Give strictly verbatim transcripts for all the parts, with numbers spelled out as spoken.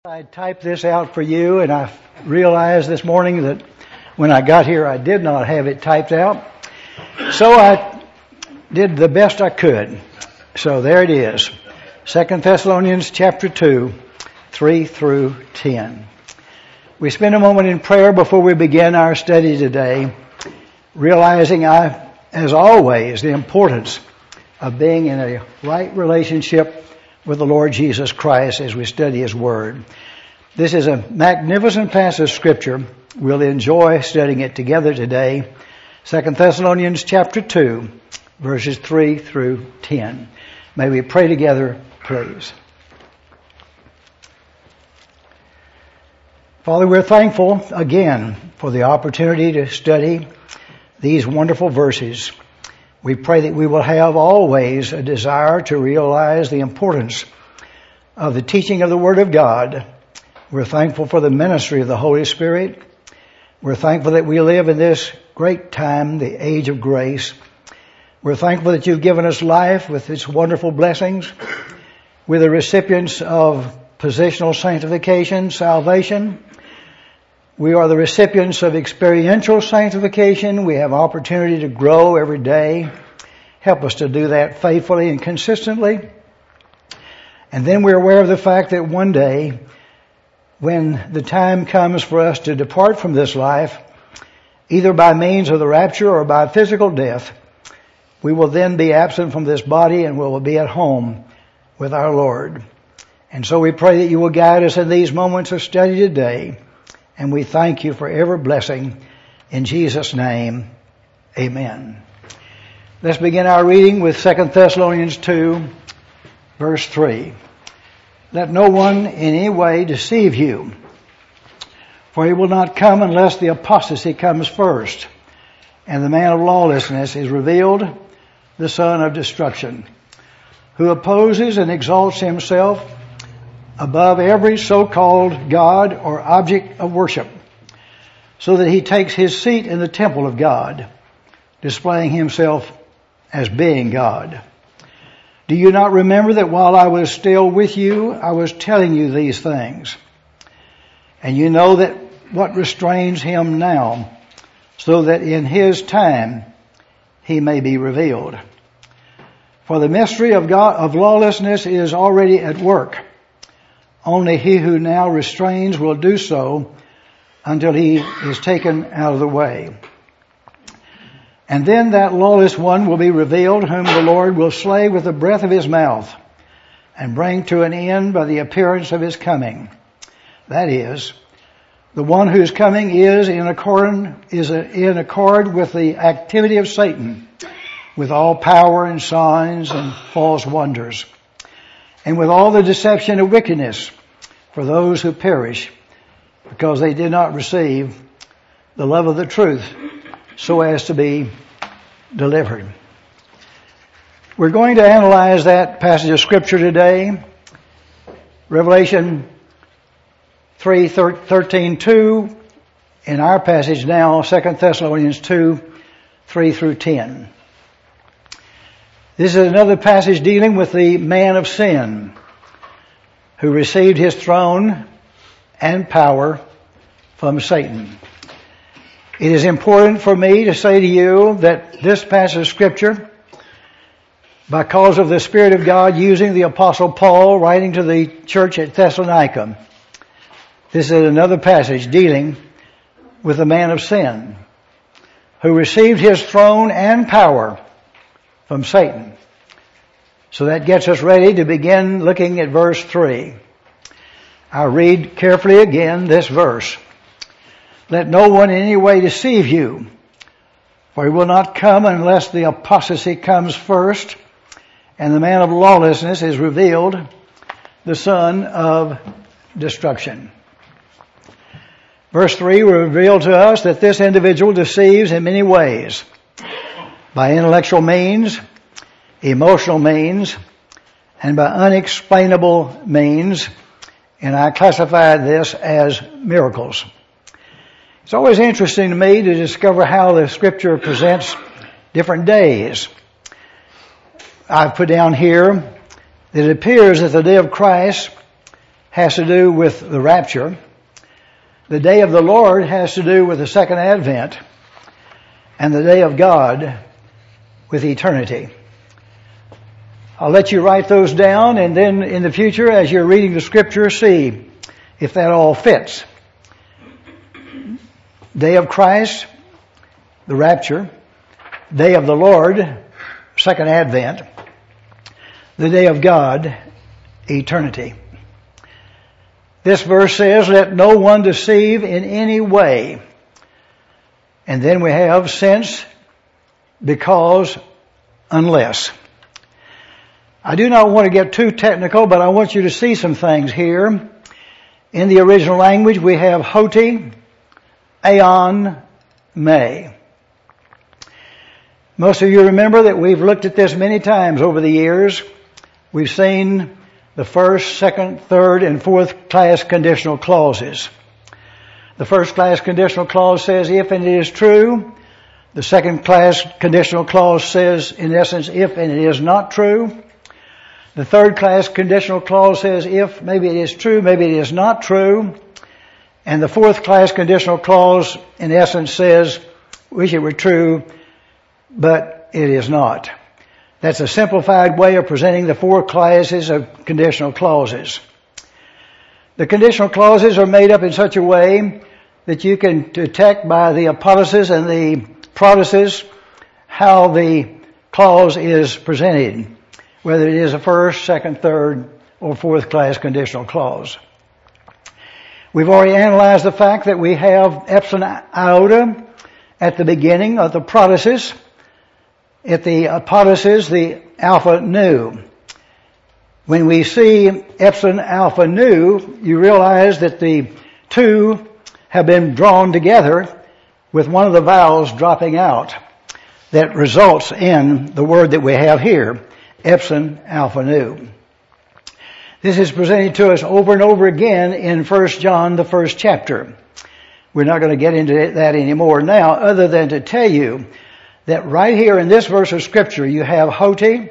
I typed this out for you, and I realized this morning that when I got here I did not have it typed out. So I did the best I could. So there it is. Second Thessalonians chapter two, three through ten. We spend a moment in prayer before we begin our study today, realizing I, as always, the importance of being in a right relationship with the Lord Jesus Christ as we study His Word. This is a magnificent passage of Scripture. We'll enjoy studying it together today. Second Thessalonians chapter two, verses three through ten. May we pray together, please. Father, we're thankful again for the opportunity to study these wonderful verses. We pray that we will have always a desire to realize the importance of the teaching of the Word of God. We're thankful for the ministry of the Holy Spirit. We're thankful that we live in this great time, the age of grace. We're thankful that you've given us life with its wonderful blessings. We're the recipients of positional sanctification, salvation. We are the recipients of experiential sanctification. We have opportunity to grow every day. Help us to do that faithfully and consistently. And then we're aware of the fact that one day, when the time comes for us to depart from this life, either by means of the rapture or by physical death, we will then be absent from this body and we will be at home with our Lord. And so we pray that you will guide us in these moments of study today. And we thank you for every blessing. In Jesus' name, amen. Let's begin our reading with Second Thessalonians two, verse three. Let no one in any way deceive you, for he will not come unless the apostasy comes first, and the man of lawlessness is revealed, the son of destruction, who opposes and exalts himself above every so-called God or object of worship, so that he takes his seat in the temple of God, displaying himself as being God. Do you not remember that while I was still with you, I was telling you these things? And you know that what restrains him now, so that in his time he may be revealed. For the mystery of God, of lawlessness is already at work. Only he who now restrains will do so until he is taken out of the way. And then that lawless one will be revealed, whom the Lord will slay with the breath of his mouth and bring to an end by the appearance of his coming. That is, the one whose coming is in accord, is in accord with the activity of Satan, with all power and signs and false wonders, and with all the deception of wickedness for those who perish, because they did not receive the love of the truth so as to be delivered. We're going to analyze that passage of Scripture today. Revelation three, thirteen, two. In our passage now, Second Thessalonians two, three through ten. This is another passage dealing with the man of sin who received his throne and power from Satan. It is important for me to say to you that this passage of Scripture, because of the Spirit of God using the Apostle Paul writing to the church at Thessalonica, this is another passage dealing with the man of sin who received his throne and power from Satan. So that gets us ready to begin looking at verse three. I'll read carefully again this verse. Let no one in any way deceive you, for he will not come unless the apostasy comes first, and the man of lawlessness is revealed, the son of destruction. Verse three will reveal to us that this individual deceives in many ways, by intellectual means, emotional means, and by unexplainable means, and I classify this as miracles. It's always interesting to me to discover how the Scripture presents different days. I've put down here that it appears that the day of Christ has to do with the rapture. The day of the Lord has to do with the second advent. And the day of God with eternity. I'll let you write those down, and then in the future, as you're reading the Scripture, see if that all fits. Day of Christ, the rapture. Day of the Lord, second advent. The day of God, eternity. This verse says, let no one deceive in any way. And then we have since, because, unless. I do not want to get too technical, but I want you to see some things here. In the original language, we have hoti, aeon, me. Most of you remember that we've looked at this many times over the years. We've seen the first, second, third, and fourth class conditional clauses. The first class conditional clause says if and it is true. The second class conditional clause says, in essence, if and it is not true. The third class conditional clause says if, maybe it is true, maybe it is not true. And the fourth class conditional clause, in essence, says, wish it were true, but it is not. That's a simplified way of presenting the four classes of conditional clauses. The conditional clauses are made up in such a way that you can detect by the apodosis and the prodosis how the clause is presented, whether it is a first, second, third, or fourth class conditional clause. We've already analyzed the fact that we have epsilon iota at the beginning of the prodosis. At the apodosis, the alpha nu. When we see epsilon alpha nu, you realize that the two have been drawn together with one of the vowels dropping out. That results in the word that we have here, epsilon alpha nu. This is presented to us over and over again in First John, the first chapter. We're not going to get into that anymore now, other than to tell you that right here in this verse of Scripture, you have hoti,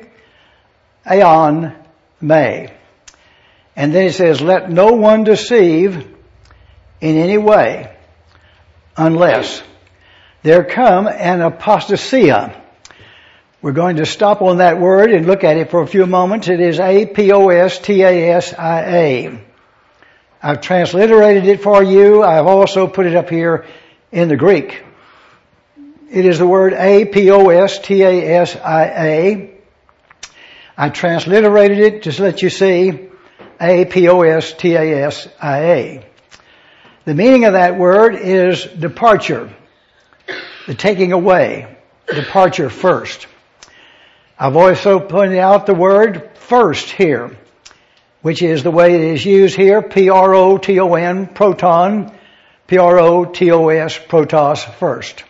aeon, me. And then it says, let no one deceive in any way, unless there come an apostasia. We're going to stop on that word and look at it for a few moments. It is A P O S T A S I A. I've transliterated it for you. I've also put it up here in the Greek. It is the word A P O S T A S I A. I transliterated it just to let you see A P O S T A S I A. The meaning of that word is departure, the taking away, departure first. I've also pointed out the word first here, which is the way it is used here, P R O T O N, proton, P R O T O S, protos, first.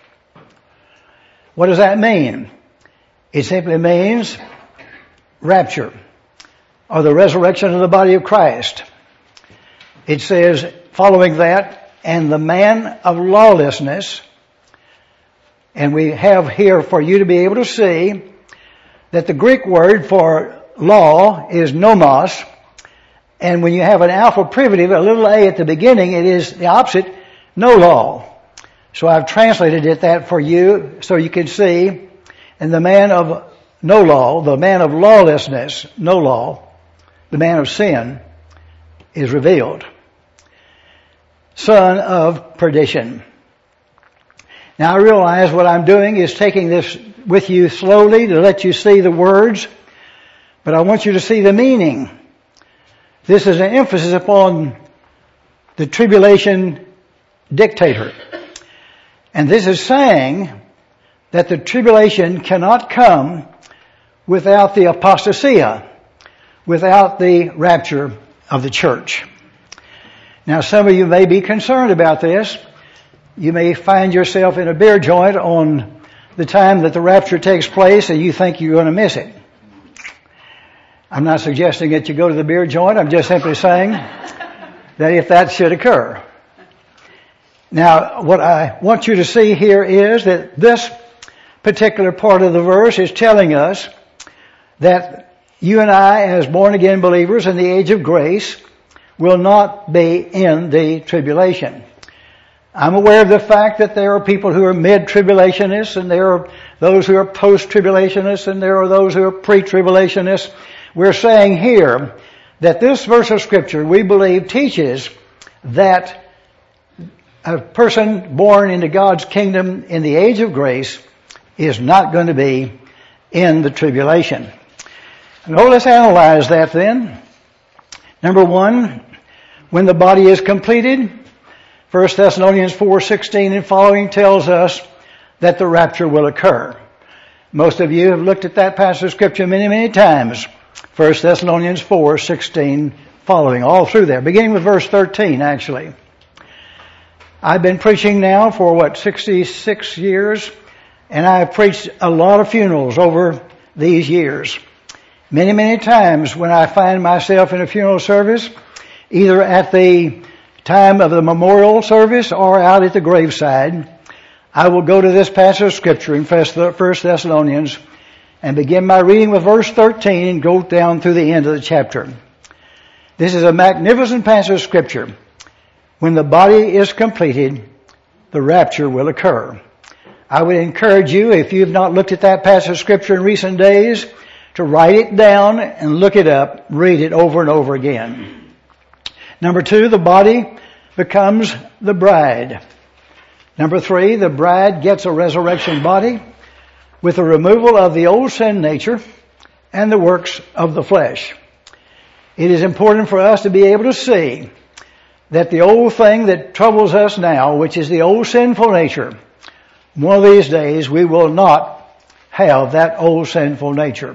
What does that mean? It simply means rapture, or the resurrection of the body of Christ. It says, following that, and the man of lawlessness, and we have here for you to be able to see that the Greek word for law is nomos, and when you have an alpha privative, a little a at the beginning, it is the opposite, no law. So I've translated it that for you so you can see, and the man of no law, the man of lawlessness, no law, the man of sin is revealed. Son of perdition. Now I realize what I'm doing is taking this with you slowly to let you see the words, but I want you to see the meaning. This is an emphasis upon the tribulation dictator. And this is saying that the tribulation cannot come without the apostasia, without the rapture of the church. Now some of you may be concerned about this. You may find yourself in a beer joint on the time that the rapture takes place and you think you're going to miss it. I'm not suggesting that you go to the beer joint. I'm just simply saying that if that should occur. Now, what I want you to see here is that this particular part of the verse is telling us that you and I, as born-again believers in the age of grace, will not be in the tribulation. I'm aware of the fact that there are people who are mid-tribulationists, and there are those who are post-tribulationists, and there are those who are pre-tribulationists. We're saying here that this verse of Scripture, we believe, teaches that a person born into God's kingdom in the age of grace is not going to be in the tribulation. Now let's analyze that then. Number one, when the body is completed, First Thessalonians four sixteen and following tells us that the rapture will occur. Most of you have looked at that passage of Scripture many, many times. First Thessalonians four sixteen following, all through there, beginning with verse thirteen actually. I've been preaching now for what, sixty-six years, and I have preached a lot of funerals over these years. Many, many times when I find myself in a funeral service, either at the time of the memorial service or out at the graveside, I will go to this passage of Scripture in First Thessalonians and begin my reading with verse thirteen and go down through the end of the chapter. This is a magnificent passage of Scripture. When the body is completed, the rapture will occur. I would encourage you, if you have not looked at that passage of Scripture in recent days, to write it down and look it up, read it over and over again. Number two, the body becomes the bride. Number three, the bride gets a resurrection body with the removal of the old sin nature and the works of the flesh. It is important for us to be able to see that the old thing that troubles us now, which is the old sinful nature, one of these days we will not have that old sinful nature.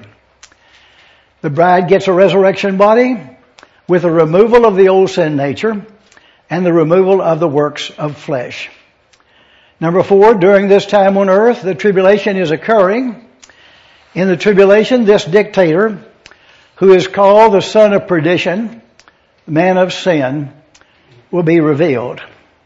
The bride gets a resurrection body with the removal of the old sin nature and the removal of the works of flesh. Number four, during this time on earth, the tribulation is occurring. In the tribulation, this dictator, who is called the son of perdition, man of sin, will be revealed.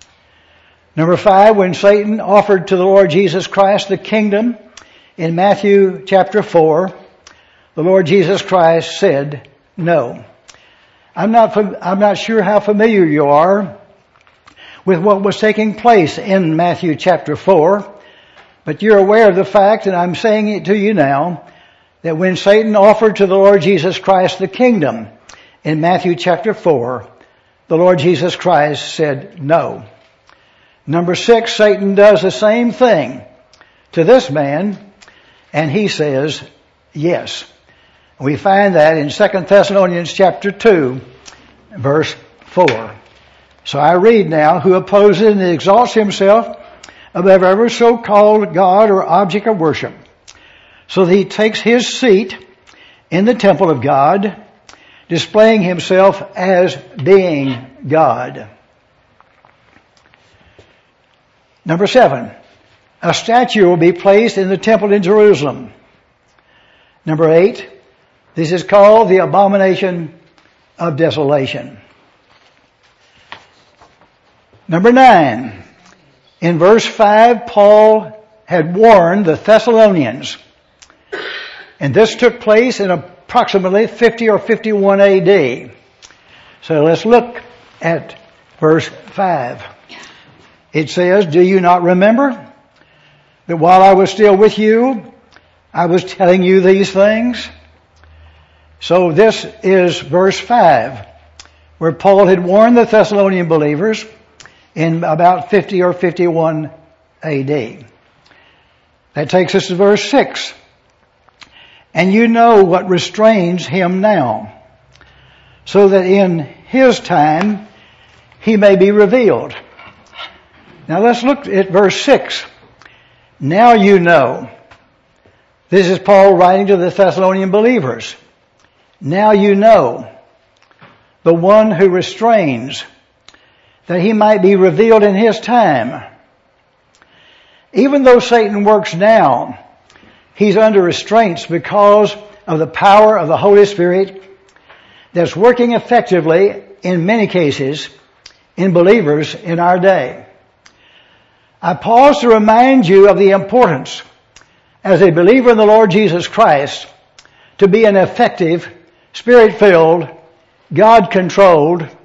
Number five, when Satan offered to the Lord Jesus Christ the kingdom in Matthew chapter four, the Lord Jesus Christ said no. I'm not, I'm not sure how familiar you are with what was taking place in Matthew chapter four, but you're aware of the fact, and I'm saying it to you now, that when Satan offered to the Lord Jesus Christ the kingdom in Matthew chapter four, the Lord Jesus Christ said no. Number six, Satan does the same thing to this man, and he says yes. We find that in Second Thessalonians chapter two, verse four. So I read now, who opposes and exalts himself above every so-called God or object of worship, so that he takes his seat in the temple of God, displaying himself as being God. Number seven, a statue will be placed in the temple in Jerusalem. Number eight, this is called the abomination of desolation. Number nine, in verse five, Paul had warned the Thessalonians, and this took place in approximately fifty or fifty-one A D. So let's look at verse five. It says, do you not remember that while I was still with you, I was telling you these things? So this is verse five, where Paul had warned the Thessalonian believers in about fifty or fifty-one A D. That takes us to verse six. And you know what restrains him now, so that in his time he may be revealed. Now let's look at verse six. Now you know. This is Paul writing to the Thessalonian believers. Now you know the one who restrains, that he might be revealed in his time. Even though Satan works now, he's under restraints because of the power of the Holy Spirit that's working effectively in many cases in believers in our day. I pause to remind you of the importance as a believer in the Lord Jesus Christ to be an effective, Spirit-filled, God-controlled,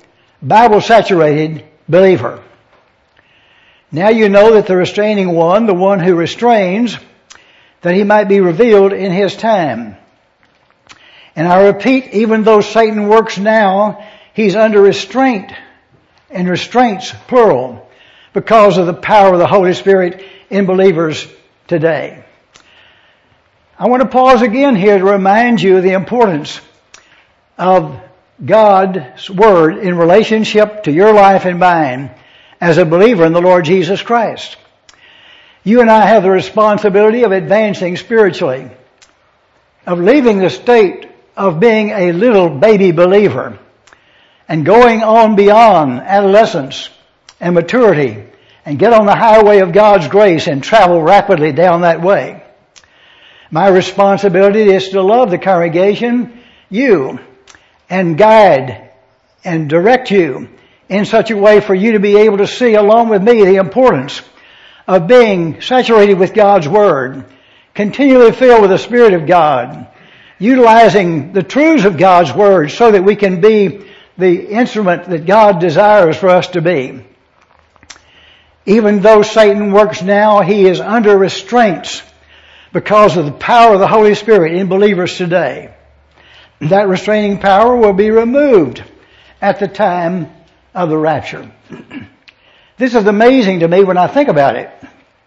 Bible-saturated believer. Now you know that the restraining one, the one who restrains, that he might be revealed in his time. And I repeat, even though Satan works now, he's under restraint, and restraints, plural, because of the power of the Holy Spirit in believers today. I want to pause again here to remind you of the importance of God's Word in relationship to your life and mine as a believer in the Lord Jesus Christ. You and I have the responsibility of advancing spiritually, of leaving the state of being a little baby believer and going on beyond adolescence and maturity and get on the highway of God's grace and travel rapidly down that way. My responsibility is to love the congregation, you, and guide and direct you in such a way for you to be able to see along with me the importance of being saturated with God's Word, continually filled with the Spirit of God, utilizing the truths of God's Word so that we can be the instrument that God desires for us to be. Even though Satan works now, he is under restraints because of the power of the Holy Spirit in believers today. That restraining power will be removed at the time of the rapture. This is amazing to me when I think about it.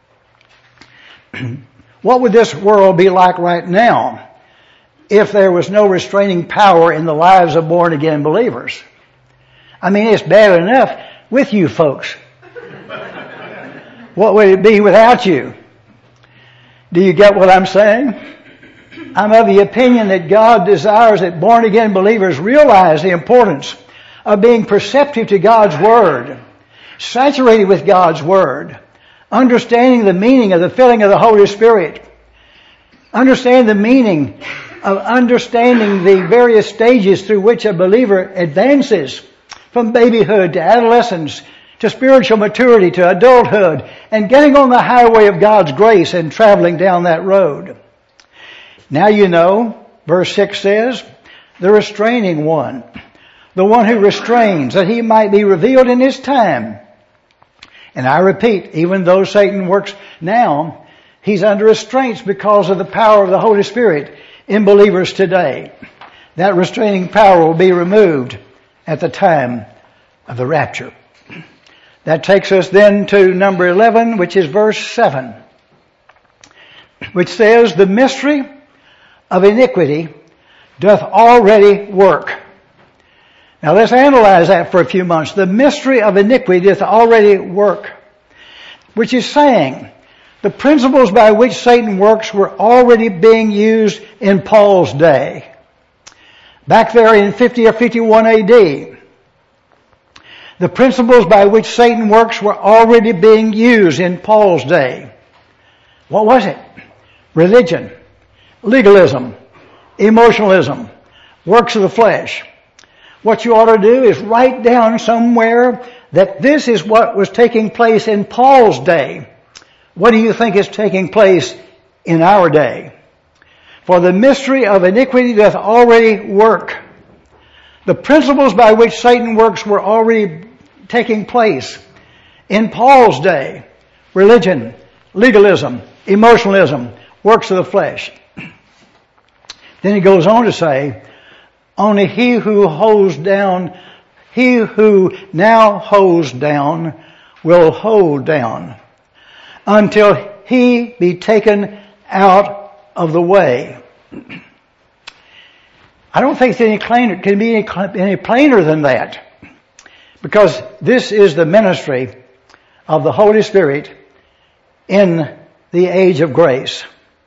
What would this world be like right now if there was no restraining power in the lives of born-again believers? I mean, it's bad enough with you folks. What would it be without you? Do you get what I'm saying? I'm of the opinion that God desires that born-again believers realize the importance of being perceptive to God's Word, saturated with God's Word, understanding the meaning of the filling of the Holy Spirit, understand the meaning of understanding the various stages through which a believer advances from babyhood to adolescence to spiritual maturity to adulthood and getting on the highway of God's grace and traveling down that road. Now you know, verse six says, the restraining one, the one who restrains, that he might be revealed in his time. And I repeat, even though Satan works now, he's under restraints because of the power of the Holy Spirit in believers today. That restraining power will be removed at the time of the rapture. That takes us then to number eleven, which is verse seven, which says, the mystery of iniquity doth already work. Now let's analyze that for a few months. The mystery of iniquity doth already work, which is saying the principles by which Satan works were already being used in Paul's day. Back there in fifty or fifty-one A D, the principles by which Satan works were already being used in Paul's day. What was it? Religion, legalism, emotionalism, works of the flesh. What you ought to do is write down somewhere that this is what was taking place in Paul's day. What do you think is taking place in our day? For the mystery of iniquity doth already work. The principles by which Satan works were already taking place in Paul's day. Religion, legalism, emotionalism, works of the flesh. Then he goes on to say, only he who holds down, he who now holds down will hold down until he be taken out of the way. I don't think any plainer, can be any, any plainer than that, because this is the ministry of the Holy Spirit in the age of grace.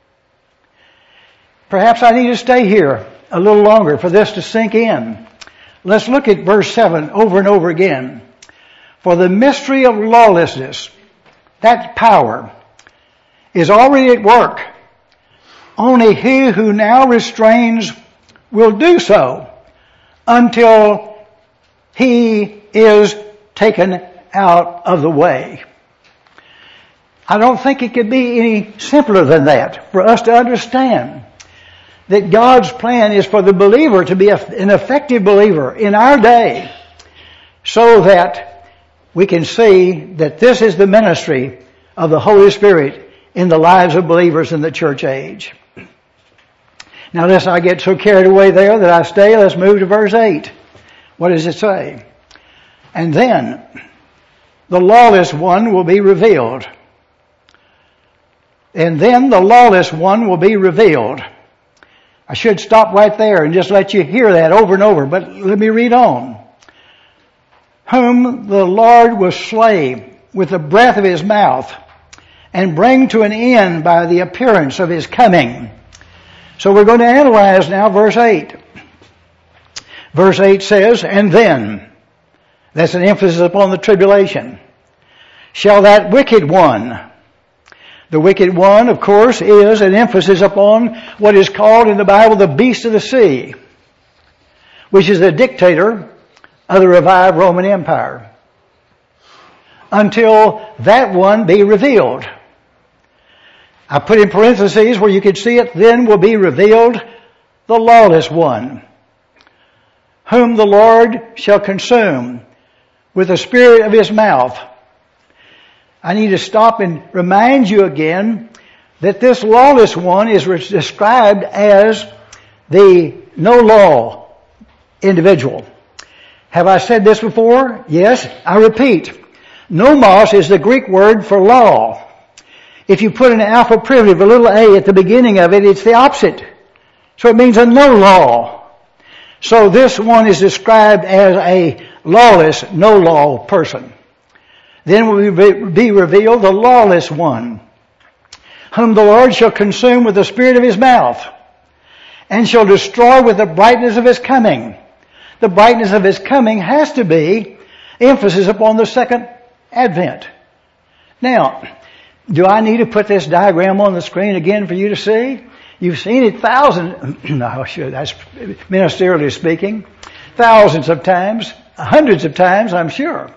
Perhaps I need to stay here a little longer for this to sink in. Let's look at verse seven over and over again. For the mystery of lawlessness, that power, is already at work. Only he who now restrains will do so until he is taken out of the way. I don't think it could be any simpler than that for us to understand that God's plan is for the believer to be an effective believer in our day, so that we can see that this is the ministry of the Holy Spirit in the lives of believers in the church age. Now listen, I get so carried away there that I stay. Let's move to verse eight. What does it say? And then the lawless one will be revealed. And then the lawless one will be revealed. I should stop right there and just let you hear that over and over, but let me read on. Whom the Lord will slay with the breath of his mouth and bring to an end by the appearance of his coming. So we're going to analyze now verse eight. Verse eight says, and then, that's an emphasis upon the tribulation, shall that wicked one. The wicked one, of course, is an emphasis upon what is called in the Bible the beast of the sea, which is the dictator of the revived Roman Empire, until that one be revealed. I put in parentheses where you could see it, then will be revealed the lawless one, whom the Lord shall consume with the spirit of his mouth. I need to stop and remind you again that this lawless one is described as the no law individual. Have I said this before? Yes, I repeat. Nomos is the Greek word for law. If you put an alpha privative, a little a at the beginning of it, it's the opposite. So it means a no law. So this one is described as a lawless, no law person. Then will be revealed the lawless one, whom the Lord shall consume with the spirit of his mouth, and shall destroy with the brightness of his coming. The brightness of his coming has to be emphasis upon the second advent. Now, do I need to put this diagram on the screen again for you to see? You've seen it thousands, no, I should, that's ministerially speaking, thousands of times, hundreds of times, I'm sure.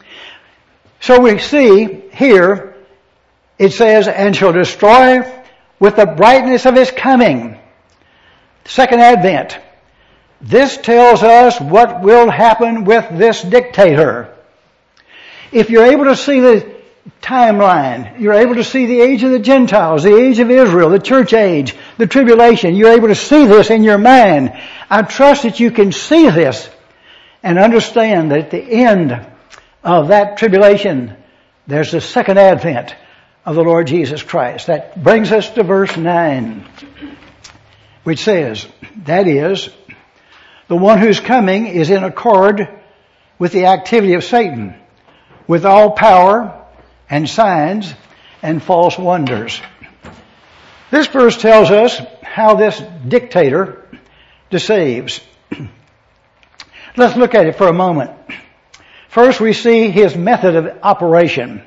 So we see here, it says, and shall destroy with the brightness of his coming. Second advent. This tells us what will happen with this dictator. If you're able to see the timeline, you're able to see the age of the Gentiles, the age of Israel, the church age, the tribulation, you're able to see this in your mind. I trust that you can see this and understand that at the end of that tribulation, there's the second advent of the Lord Jesus Christ. That brings us to verse nine, which says, that is, the one who's coming is in accord with the activity of Satan, with all power and signs and false wonders. This verse tells us how this dictator deceives. Let's look at it for a moment. First, we see his method of operation.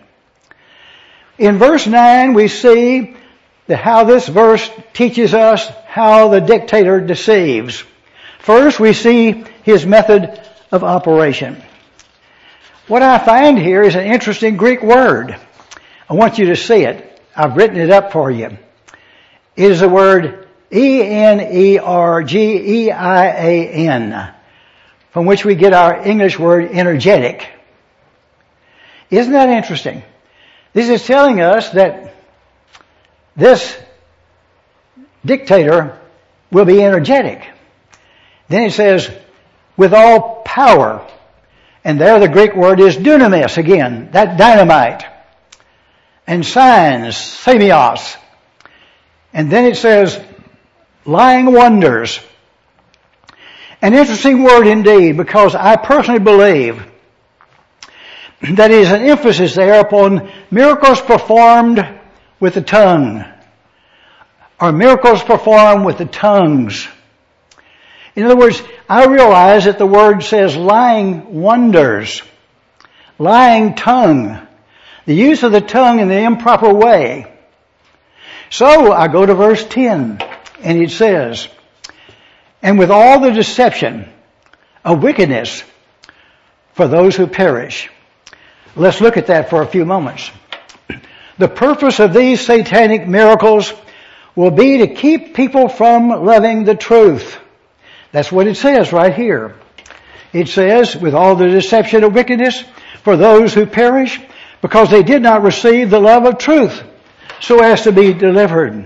In verse nine, we see that how this verse teaches us how the dictator deceives. First, we see his method of operation. What I find here is an interesting Greek word. I want you to see it. I've written it up for you. It is the word E N E R G E I A N, from which we get our English word energetic. Isn't that interesting? This is telling us that this dictator will be energetic. Then it says, with all power. And there the Greek word is dunamis again, that dynamite. And signs, semios. And then it says, lying wonders. An interesting word indeed, because I personally believe that is an emphasis there upon miracles performed with the tongue, or miracles performed with the tongues. In other words, I realize that the word says lying wonders, lying tongue, the use of the tongue in the improper way. So I go to verse ten, and it says, and with all the deception of wickedness for those who perish. Let's look at that for a few moments. The purpose of these satanic miracles will be to keep people from loving the truth. That's what it says right here. It says, with all the deception of wickedness for those who perish, because they did not receive the love of truth, so as to be delivered.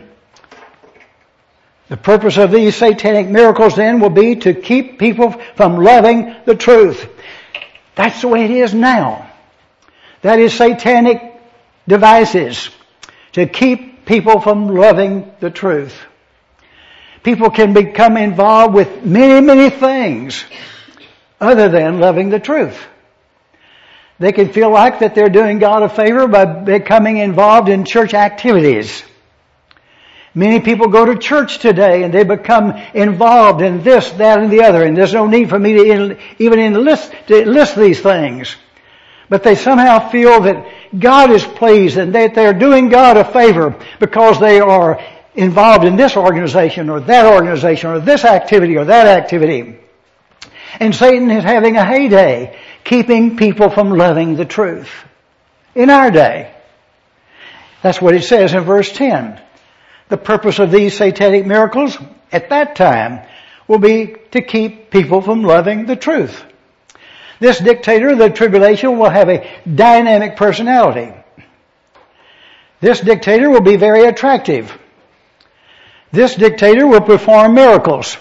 The purpose of these satanic miracles then will be to keep people from loving the truth. That's the way it is now. That is satanic devices to keep people from loving the truth. People can become involved with many, many things other than loving the truth. They can feel like that they're doing God a favor by becoming involved in church activities. Many people go to church today and they become involved in this, that, and the other, and there's no need for me to even enlist, to list these things. But they somehow feel that God is pleased and that they're doing God a favor because they are involved in this organization or that organization or this activity or that activity. And Satan is having a heyday, keeping people from loving the truth. In our day. That's what it says in verse ten. The purpose of these satanic miracles at that time will be to keep people from loving the truth. This dictator of the tribulation will have a dynamic personality. This dictator will be very attractive. This dictator will perform miracles.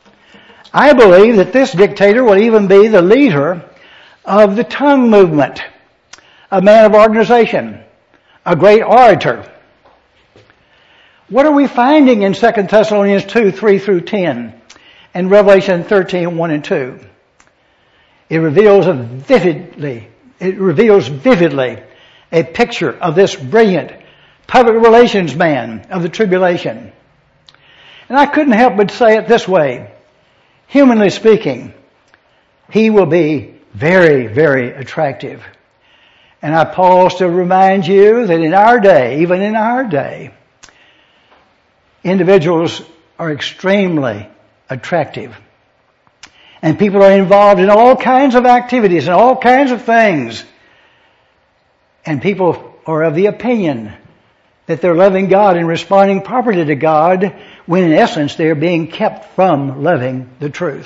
I believe that this dictator will even be the leader of the tongue movement, a man of organization, a great orator. What are we finding in Second Thessalonians two, three through ten and Revelation thirteen, one and two? It reveals a vividly, it reveals vividly a picture of this brilliant public relations man of the tribulation. And I couldn't help but say it this way. Humanly speaking, he will be very, very attractive. And I pause to remind you that in our day, even in our day, individuals are extremely attractive. And people are involved in all kinds of activities and all kinds of things. And people are of the opinion that they're loving God and responding properly to God, when in essence they are being kept from loving the truth.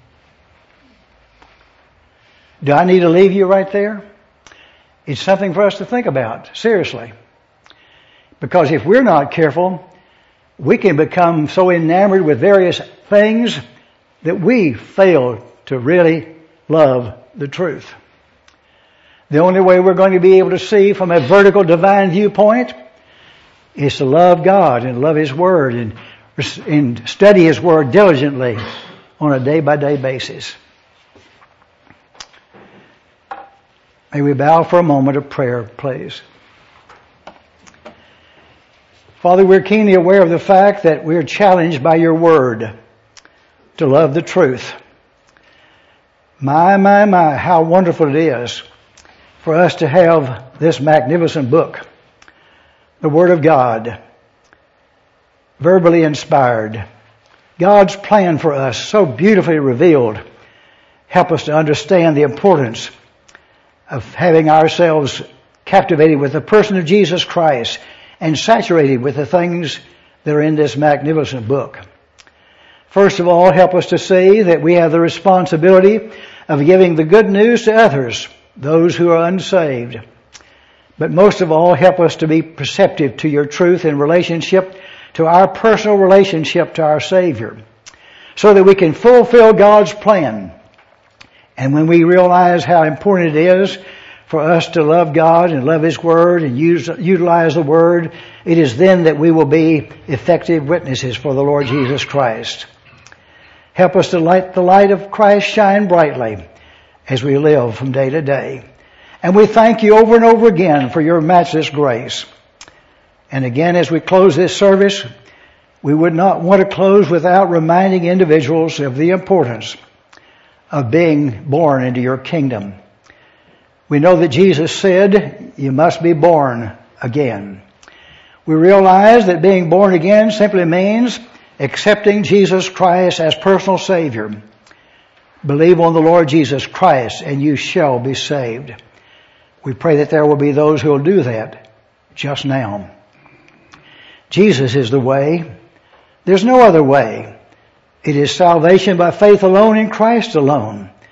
Do I need to leave you right there? It's something for us to think about, seriously. Because if we're not careful, we can become so enamored with various things that we fail to really love the truth. The only way we're going to be able to see from a vertical divine viewpoint is to love God and love His Word and, and study His Word diligently on a day-by-day basis. May we bow for a moment of prayer, please. Father, we're keenly aware of the fact that we're challenged by Your Word to love the truth. My, my, my, how wonderful it is for us to have this magnificent book, the Word of God, verbally inspired. God's plan for us so beautifully revealed. Help us to understand the importance of having ourselves captivated with the person of Jesus Christ and saturated with the things that are in this magnificent book. First of all, help us to see that we have the responsibility of giving the good news to others, those who are unsaved. But most of all, help us to be perceptive to Your truth in relationship to our personal relationship to our Savior, so that we can fulfill God's plan. And when we realize how important it is for us to love God and love His Word and use, utilize the Word, it is then that we will be effective witnesses for the Lord Jesus Christ. Help us to let the light of Christ shine brightly as we live from day to day. And we thank You over and over again for Your matchless grace. And again, as we close this service, we would not want to close without reminding individuals of the importance of being born into Your kingdom. We know that Jesus said, you must be born again. We realize that being born again simply means accepting Jesus Christ as personal Savior. Believe on the Lord Jesus Christ and you shall be saved. We pray that there will be those who will do that just now. Jesus is the way. There's no other way. It is salvation by faith alone in Christ alone.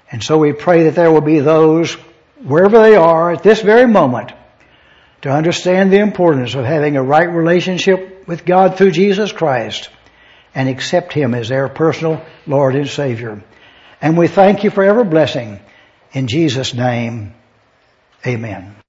And so we pray that there will be those, wherever they are at this very moment, to understand the importance of having a right relationship with God through Jesus Christ and accept Him as their personal Lord and Savior. And we thank You for every blessing. In Jesus' name, amen.